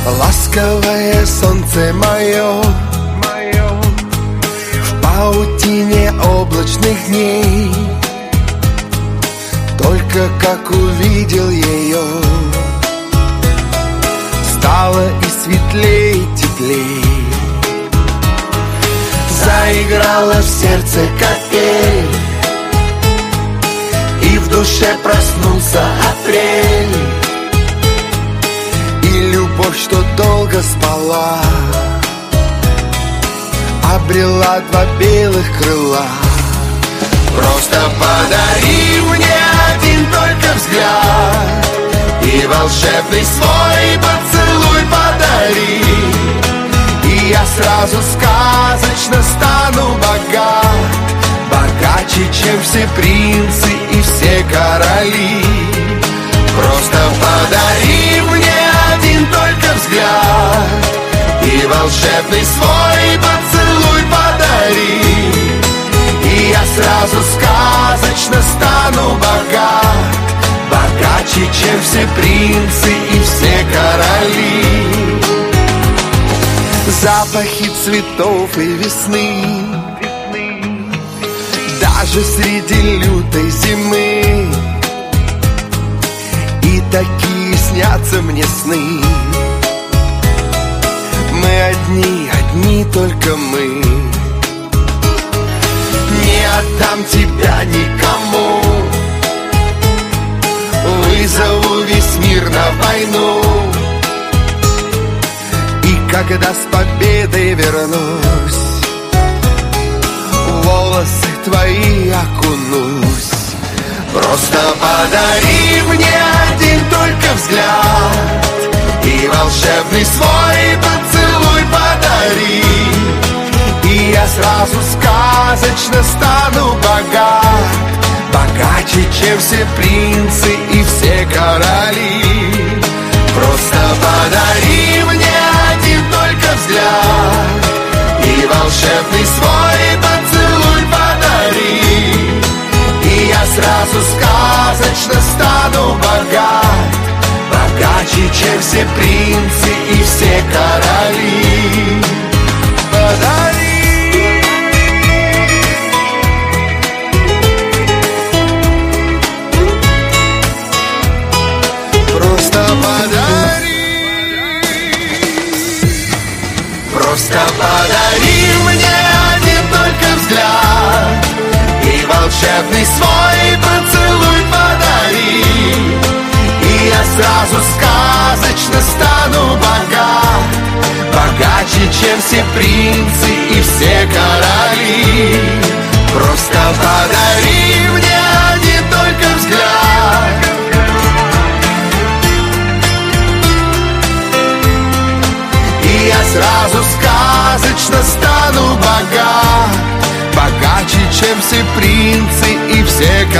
Ласковое солнце мое, в паутине облачных дней, только как увидел ее, стало и светлей, теплей. Заиграла в сердце капель, и в душе проснулся апрель. И любовь, что долго спала, обрела два белых крыла. Просто подари мне один только взгляд, и волшебный свой поцелуй подари, и я сразу сказочно стану богат, богаче, чем все принцы и все короли. Просто подари мне один только взгляд, и волшебный свой поцелуй подари, и я сразу сказочно стану богат, богаче, чем все принцы и все короли. Запахи цветов и весны, даже среди лютой зимы, и такие снятся мне сны. Мы одни, одни только мы. Не отдам тебя никому, вызову весь мир на войну, и когда с победой вернусь, в волосы твои окунусь. Просто подари мне один только взгляд, и волшебный свой поцелуй подари, и я сразу сказочно стану богат, богаче, чем все принцы и все короли. Просто подари мне один только взгляд, и волшебный свой поцелуй подари, и я сразу сказочно стану богат, богаче, чем все принцы и все короли. Подари. Просто подари. Просто подари мне один только взгляд, и волшебный свой поцелуй подари, и я сразу сказочно стану богат, богаче, чем все принцы и все короли. Просто подари мне один только взгляд, и я сразу сказочно стану богат, богаче, чем все принцы и все